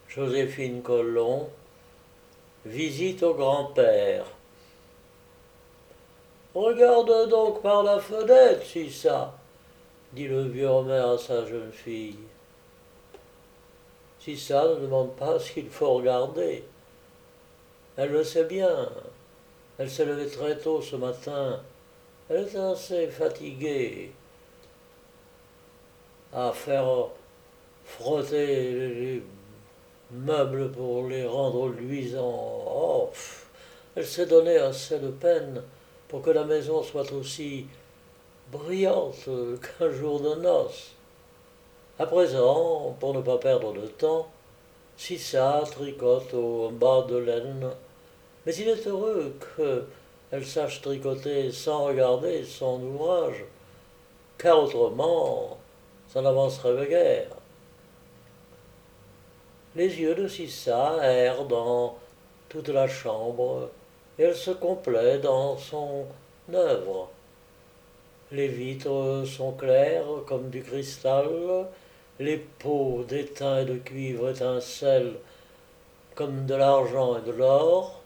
Joséphine Collomb, visite au grand-père. Regarde donc par la fenêtre, si ça, dit le vieux Homer à sa jeune fille. Si ça ne demande pas ce qu'il faut regarder. Elle le sait bien. Elle s'est levée très tôt ce matin. Elle est assez fatiguée à faire frotter les meubles pour les rendre luisants. Oh, elle s'est donné assez de peine pour que la maison soit aussi brillante qu'un jour de noces. À présent, pour ne pas perdre de temps, Sissa tricote au bas de laine, mais il est heureux qu'elle sache tricoter sans regarder son ouvrage, car autrement, ça n'avancerait guère. Les yeux de Sissa errent dans toute la chambre, et elle se complaît dans son œuvre. Les vitres sont claires comme du cristal, les pots d'étain et de cuivre étincellent comme de l'argent et de l'or,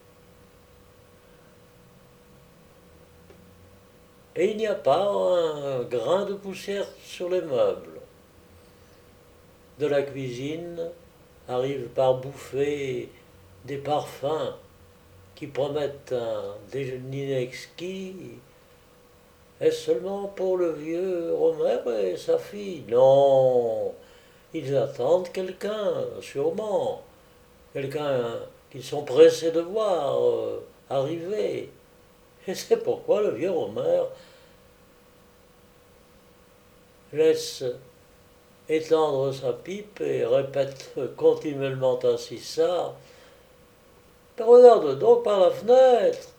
et il n'y a pas un grain de poussière sur les meubles. De la cuisine arrivent par bouffées des parfums qui promettent un déjeuner exquis. Est-ce seulement pour le vieux Homer et sa fille? Non, ils attendent quelqu'un, sûrement. Quelqu'un qu'ils sont pressés de voir arriver. Et c'est pourquoi le vieux Homer laisse étendre sa pipe et répète continuellement ainsi ça. Regarde donc par la fenêtre.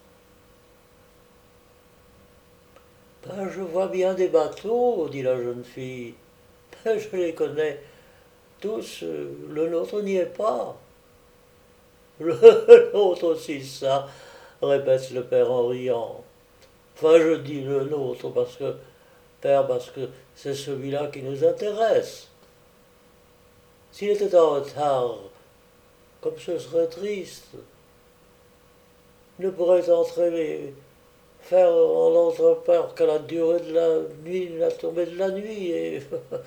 Ben, je vois bien des bateaux, dit la jeune fille. Ben, je les connais tous, le nôtre n'y est pas. Le nôtre aussi, ça, répète le père en riant. Enfin, je dis le nôtre parce que c'est celui-là qui nous intéresse. S'il était en retard, comme ce serait triste, il ne pourrait entrer faire en autre part qu'à la durée de la nuit, la tombée de la nuit. Et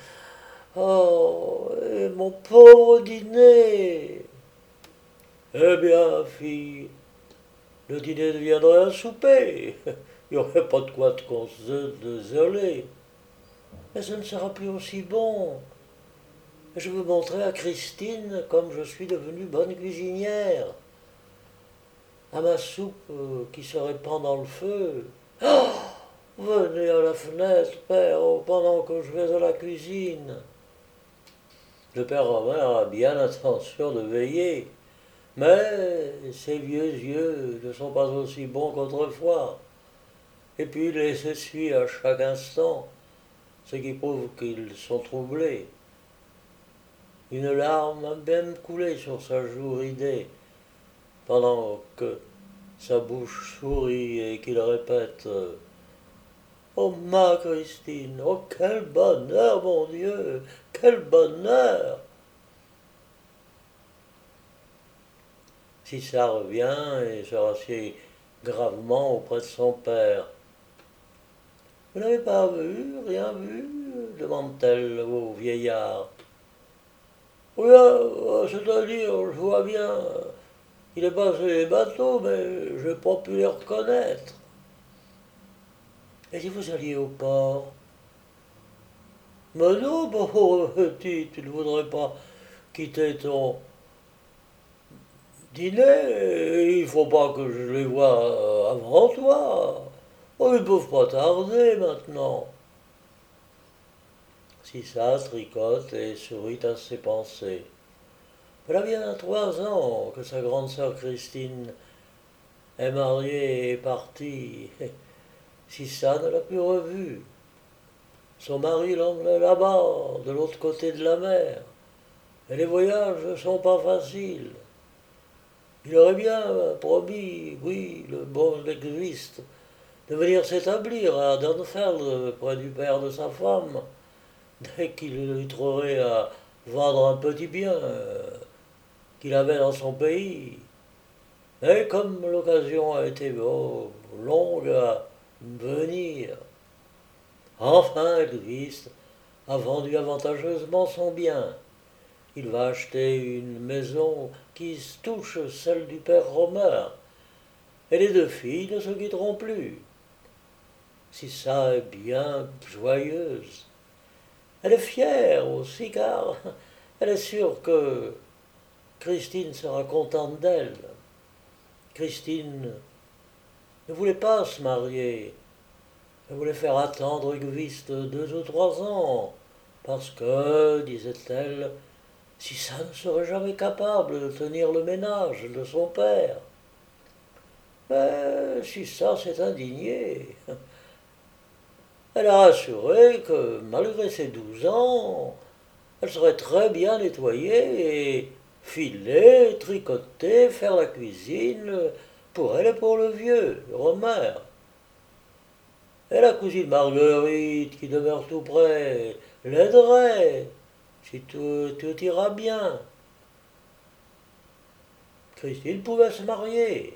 oh, et mon pauvre dîner! Eh bien, fille, le dîner deviendrait un souper. Il n'y aurait pas de quoi se désoler. Mais ce ne sera plus aussi bon. Je veux montrer à Christine comme je suis devenue bonne cuisinière. À ma soupe qui se répand dans le feu. Oh, venez à la fenêtre, père, pendant que je vais à la cuisine. Le père Romain a bien l'intention de veiller, mais ses vieux yeux ne sont pas aussi bons qu'autrefois. Et puis il les essuie à chaque instant, ce qui prouve qu'ils sont troublés. Une larme a même coulé sur sa joue ridée, pendant que sa bouche sourit et qu'il répète Oh ma Christine, oh quel bonheur, mon Dieu, quel bonheur! Si ça revient et se rassied gravement auprès de son père. Vous n'avez pas vu, rien vu? Demande-t-elle au vieillard. Oui, c'est-à-dire, je vois bien, il est passé les bateaux, mais je n'ai pas pu les reconnaître. Et si vous alliez au port? Mais non, pauvre petit, tu ne voudrais pas quitter ton dîner, il ne faut pas que je les voie avant toi. Oh, ils ne peuvent pas tarder maintenant. Si ça tricote et sourit à ses pensées. Voilà bien 3 ans que sa grande sœur Christine est mariée et est partie. Si ça ne l'a plus revue. Son mari l'emmenait là-bas, de l'autre côté de la mer. Et les voyages ne sont pas faciles. Il aurait bien promis, oui, le bon linguiste, de venir s'établir à Dunfeld, près du père de sa femme, dès qu'il lui trouverait à vendre un petit bien, qu'il avait dans son pays. Mais comme l'occasion a été longue à venir, enfin Edwige a vendu avantageusement son bien. Il va acheter une maison qui touche celle du père Romer, et les deux filles ne se quitteront plus. Si ça est bien joyeuse. Elle est fière aussi, car elle est sûre que Christine sera contente d'elle. Christine ne voulait pas se marier. Elle voulait faire attendre Égoïste 2 ou 3 ans, parce que, disait-elle, si ça ne serait jamais capable de tenir le ménage de son père. Mais si ça s'est indigné. Elle a assuré que, malgré ses 12 ans, elle serait très bien nettoyée et filer, tricoter, faire la cuisine, pour elle et pour le vieux, Romer. Et la cousine Marguerite, qui demeure tout près, l'aiderait, si tout ira bien. Christine pouvait se marier.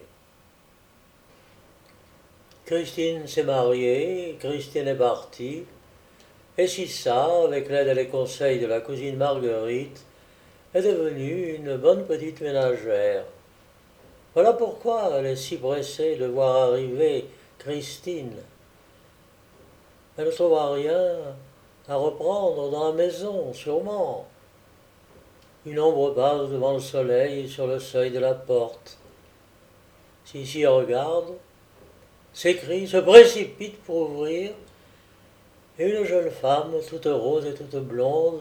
Christine s'est mariée, Christine est partie, et Sissa, avec l'aide et les conseils de la cousine Marguerite, est devenue une bonne petite ménagère. Voilà pourquoi elle est si pressée de voir arriver Christine. Elle ne trouvera rien à reprendre dans la maison, sûrement. Une ombre passe devant le soleil sur le seuil de la porte. Sissi regarde, s'écrie, se précipite pour ouvrir, et une jeune femme, toute rose et toute blonde,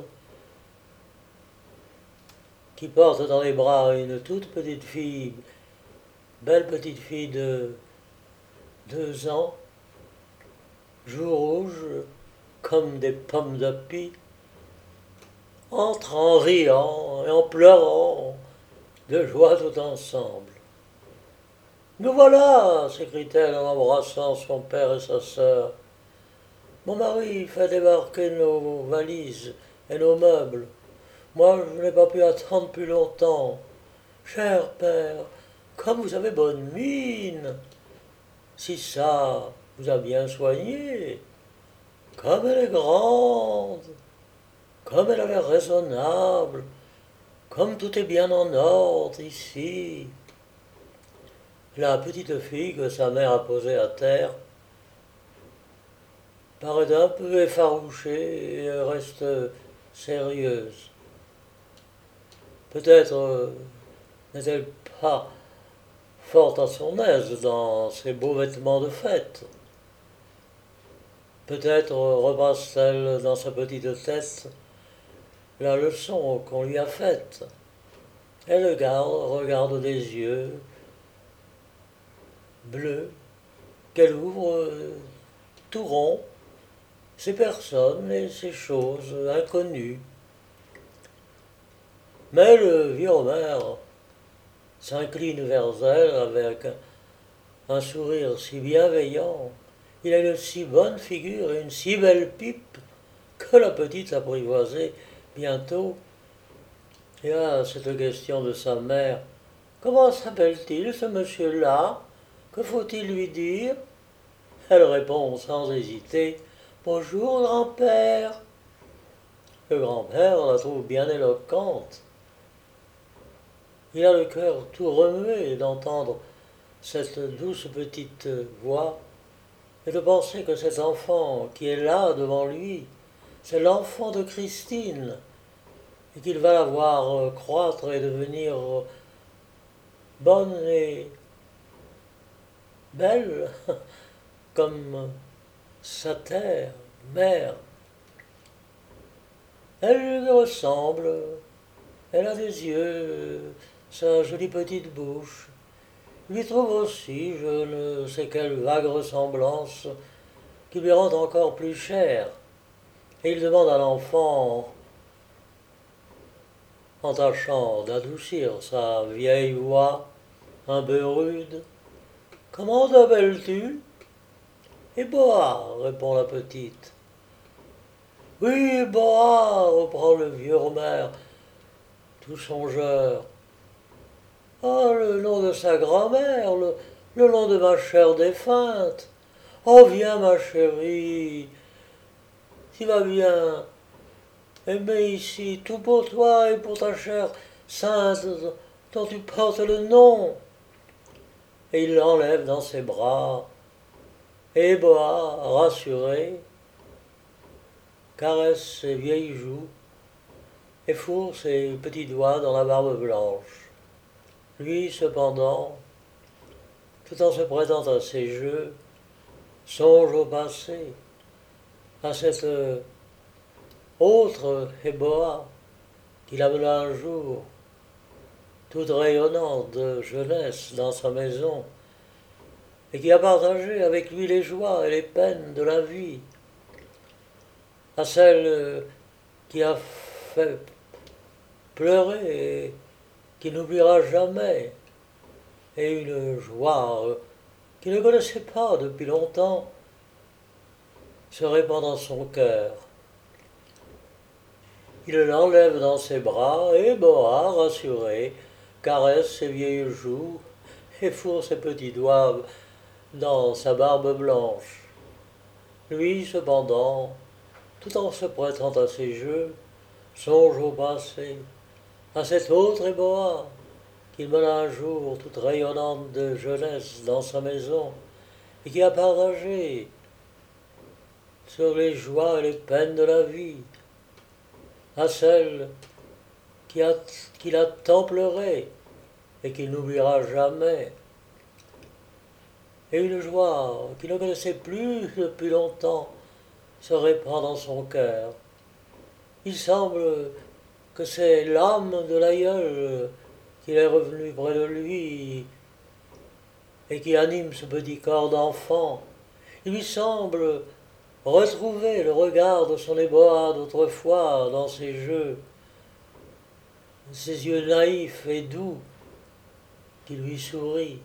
qui porte dans les bras une toute petite fille, belle petite fille de 2 ans, joues rouges comme des pommes de pie, entre en riant et en pleurant de joie tout ensemble. Nous voilà, s'écrie-t-elle en embrassant son père et sa sœur. Mon mari fait débarquer nos valises et nos meubles. Moi, je n'ai pas pu attendre plus longtemps. Cher père, comme vous avez bonne mine. Si ça vous a bien soigné. Comme elle est grande. Comme elle a l'air raisonnable. Comme tout est bien en ordre ici. La petite fille que sa mère a posée à terre paraît un peu effarouchée et reste sérieuse. Peut-être n'est-elle pas fort à son aise dans ses beaux vêtements de fête. Peut-être repasse-t-elle dans sa petite tête la leçon qu'on lui a faite. Elle regarde des yeux bleus qu'elle ouvre tout rond, ces personnes et ces choses inconnues. Mais le vieux Homer s'incline vers elle avec un sourire si bienveillant. Il a une si bonne figure et une si belle pipe que la petite s'apprivoisait bientôt. Et à cette question de sa mère, comment s'appelle-t-il ce monsieur-là? Que faut-il lui dire? Elle répond sans hésiter, bonjour grand-père. Le grand-père la trouve bien éloquente. Il a le cœur tout remué d'entendre cette douce petite voix et de penser que cet enfant qui est là devant lui, c'est l'enfant de Christine, et qu'il va la voir croître et devenir bonne et belle comme sa terre, mère. Elle lui ressemble, elle a des yeux, sa jolie petite bouche. Il lui trouve aussi je ne sais quelle vague ressemblance qui lui rend encore plus cher. Et il demande à l'enfant, en tâchant d'adoucir sa vieille voix un peu rude, comment t'appelles-tu? Et Boa, répond la petite. Oui, Boa, reprend le vieux Homer, tout songeur. Oh, le nom de sa grand-mère, le nom de ma chère défunte. Oh, viens, ma chérie, tu vas bien. Et mets ici, tout pour toi et pour ta chère sainte dont tu portes le nom. Et il l'enlève dans ses bras. Et Boa, rassuré, caresse ses vieilles joues et fourre ses petits doigts dans la barbe blanche. Lui, cependant, tout en se prêtant à ses jeux, songe au passé, à cette autre Héboa qu'il amena un jour, toute rayonnante de jeunesse dans sa maison, et qui a partagé avec lui les joies et les peines de la vie, à celle qui a fait pleurer et qui n'oubliera jamais, et une joie qu'il ne connaissait pas depuis longtemps se répand dans son cœur. Il l'enlève dans ses bras et Boa, rassuré, caresse ses vieilles joues et fourre ses petits doigts dans sa barbe blanche. Lui, cependant, tout en se prêtant à ses jeux, songe au passé, à cette autre Boa qu'il mena un jour, toute rayonnante de jeunesse, dans sa maison, et qui a partagé sur les joies et les peines de la vie, à celle qu'il a tant pleuré et qu'il n'oubliera jamais, et une joie qu'il ne connaissait plus depuis longtemps se répand dans son cœur. Il semble que c'est l'âme de l'aïeul qui est revenue près de lui et qui anime ce petit corps d'enfant. Il lui semble retrouver le regard de son Éboa d'autrefois dans ses jeux, ses yeux naïfs et doux qui lui sourient.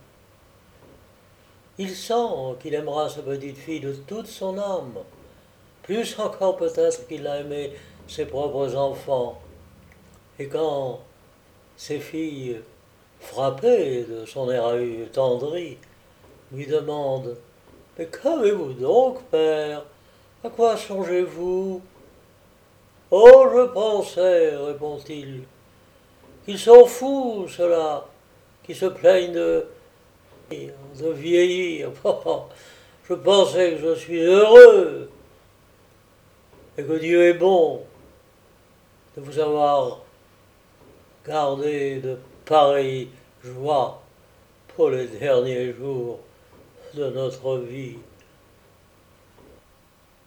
Il sent qu'il aimera sa petite fille de toute son âme, plus encore peut-être qu'il a aimé ses propres enfants. Et quand ses filles, frappées de son air tendri, lui demandent: « Mais qu'avez-vous donc, père? À quoi songez-vous » ? « Oh, je pensais, répond-il, qu'ils sont fous, ceux-là, qui se plaignent de vieillir. Je pensais que je suis heureux et que Dieu est bon de vous avoir gardé de pareilles joies pour les derniers jours de notre vie. »